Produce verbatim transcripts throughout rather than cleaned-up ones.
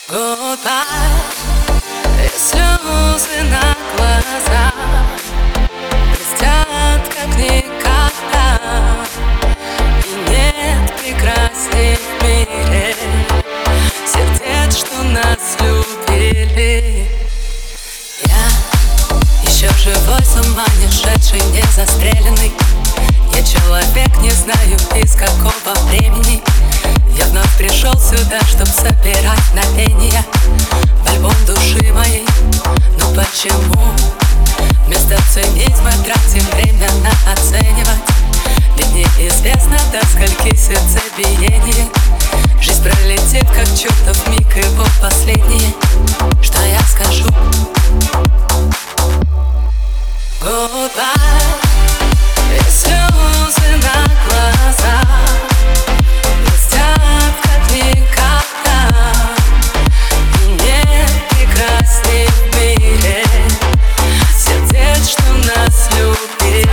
Goodbye, и слезы на глазах блестят, как никогда. И нет прекрасней в мире сердец, что нас любили. Я еще живой, с ума не шедший, не застреленный. Я человек, не знаю из какого времени. Я вновь пришел сюда, чтоб собирать мгновения в альбом души моей. Но почему вместо ценить мы тратим время на оценивать? Ведь неизвестно, до скольки сердцебиение. Жизнь пролетит, как чертов миг, его последнее. Что я скажу? Goodbye, и слезы на глазах блестят, как никогда. И нет прекрасней в мире сердец, что нас любили.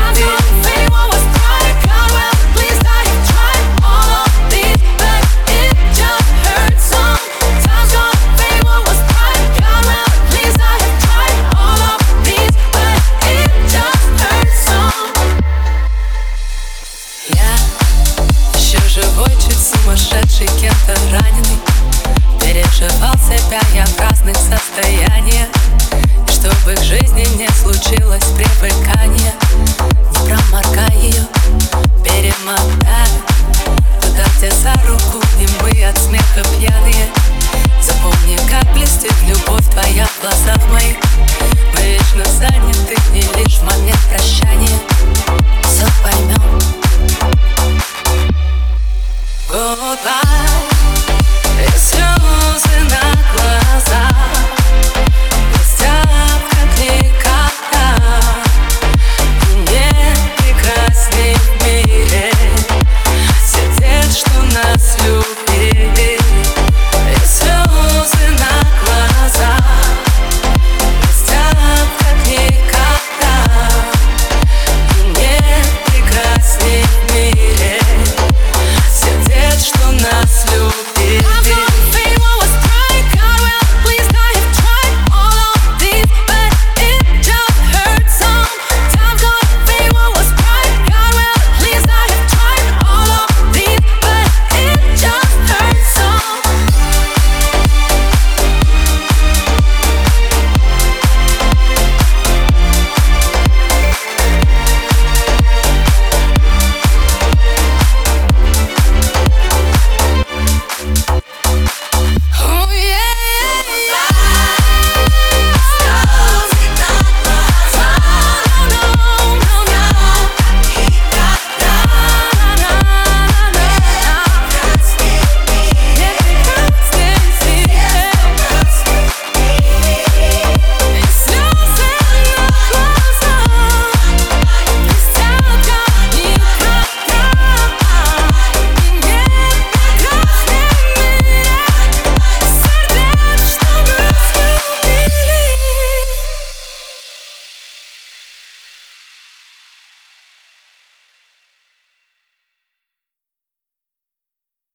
Живой, чуть сумасшедший, кем-то раненый. Переживал себя я в разных состояниях. И чтобы к жизни не случилось привыкания, не проморгай ее, перемотай туда, где за руку, и мы от смеха пьяные. Запомни, как блестит любовь твоя в глазах моих. Мы вечно заняты, и лишь в момент прощания все поймем. Goodbye, и слезы на глазах блестят, как никогда. И нет прекрасней в мире сердец, что нас любит.